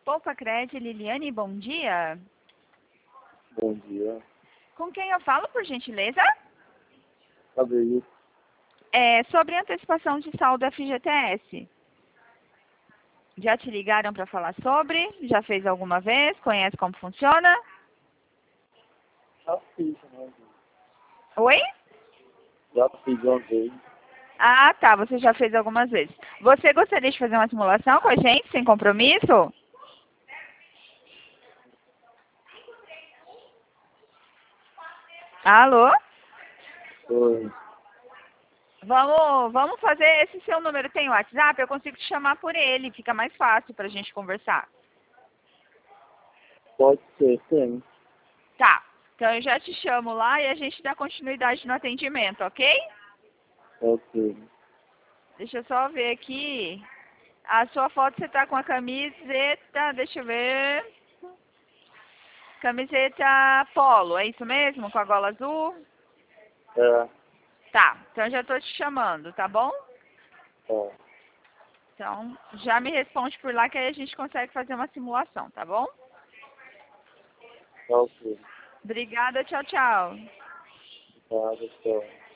Poupa Cred, Liliane, bom dia. Bom dia. Com quem eu falo, por gentileza? Cadê isso? É sobre antecipação de saldo FGTS. Já te ligaram para falar sobre? Já fez alguma vez? Conhece como funciona? Já fiz, né? Oi? Já fiz uma vez. Ah, tá. Você já fez algumas vezes. Você gostaria de fazer uma simulação com a gente, sem compromisso? Alô? Foi. Vamos fazer esse seu número. Tem WhatsApp? Eu consigo te chamar por ele. Fica mais fácil para a gente conversar. Pode ser, tem. Tá. Então eu já te chamo lá e a gente dá continuidade no atendimento, ok? Ok. Deixa eu só ver aqui. A sua foto você tá com a camiseta, deixa eu ver. Camiseta polo, é isso mesmo? Com a gola azul? É. Tá, então eu já tô te chamando, tá bom? Tá. Então já me responde por lá que aí a gente consegue fazer uma simulação, tá bom? Tá ok. Obrigada, tchau, tchau. Tá, tchau.